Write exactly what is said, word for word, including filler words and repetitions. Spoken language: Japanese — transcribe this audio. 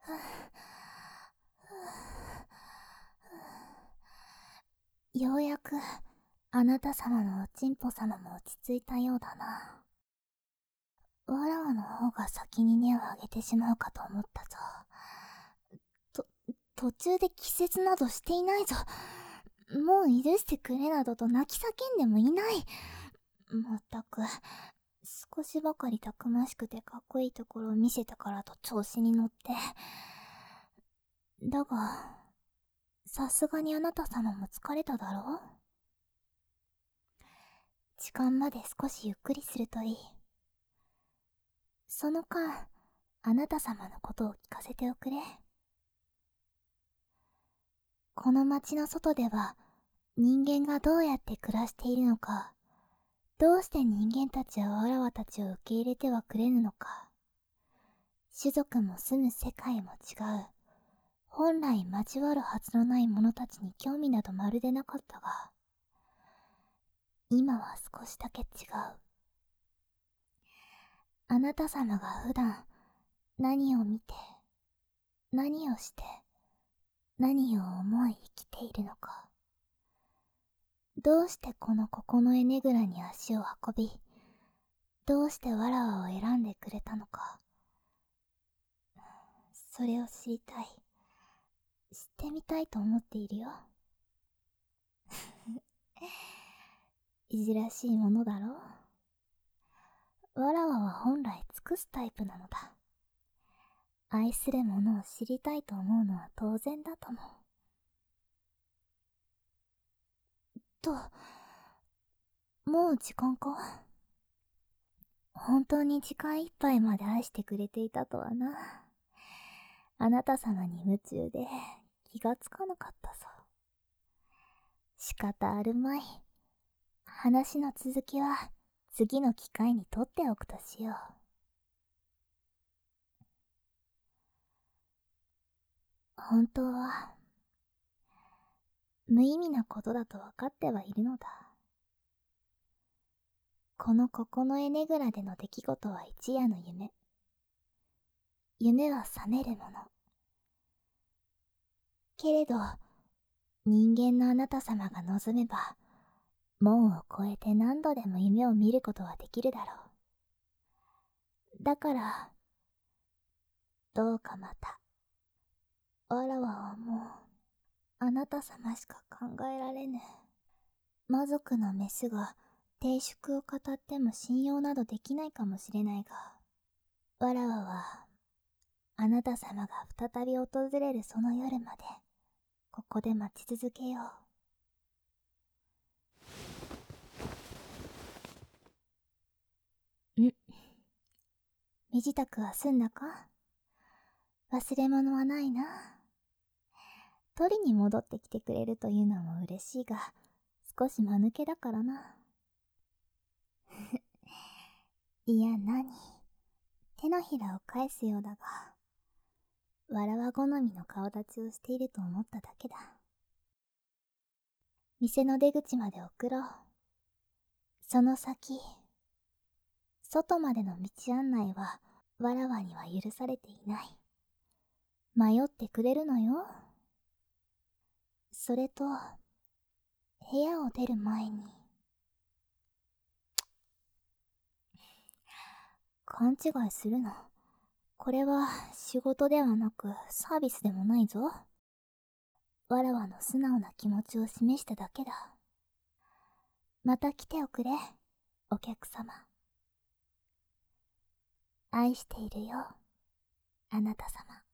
ようやくあなた様のおちんぽ様も落ち着いたようだな。わらわの方が先に根を上げてしまうかと思ったぞ。と、途中で気絶などしていないぞ。もう許してくれなどと泣き叫んでもいない。まったく、少しばかりたくましくてかっこいいところを見せたからと調子に乗って。だが、さすがにあなた様も疲れただろう？時間まで少しゆっくりするといい。その間、あなた様のことを聞かせておくれ。この町の外では、人間がどうやって暮らしているのか、どうして人間たちはわらわたちを受け入れてはくれぬのか、種族も住む世界も違う、本来交わるはずのない者たちに興味などまるでなかったが、今は少しだけ違う。あなた様が普段何を見て、何をして、何を思い生きているのか。どうしてこの九重ねぐらに足を運び、どうしてわらわを選んでくれたのか。それを知りたい。知ってみたいと思っているよ。いじらしいものだろう。わらわは本来尽くすタイプなのだ。愛する者を知りたいと思うのは当然だとも。と、もう時間か？本当に時間いっぱいまで愛してくれていたとはな。あなた様に夢中で気がつかなかったぞ。仕方あるまい。話の続きは次の機会にとっておくとしよう。本当は無意味なことだと分かってはいるのだ。この九重ねぐらでの出来事は一夜の夢。夢は覚めるもの。けれど、人間のあなた様が望めば、門を越えて何度でも夢を見ることはできるだろう。だから、どうかまた。わらわはもう、あなた様しか考えられぬ。魔族のメスが定宿を語っても信用などできないかもしれないが、わらわは、あなた様が再び訪れるその夜まで、ここで待ち続けよう。ん。身支度は済んだか？忘れ物はないな。取りに戻ってきてくれるというのも嬉しいが、少し間抜けだからな。いや何、手のひらを返すようだが、わらわ好みの顔立ちをしていると思っただけだ。店の出口まで送ろう。その先、外までの道案内はわらわには許されていない。迷ってくれるのよ。それと、部屋を出る前に。勘違いするな。これは仕事ではなくサービスでもないぞ。わらわの素直な気持ちを示しただけだ。また来ておくれ、お客様。愛しているよ、あなた様。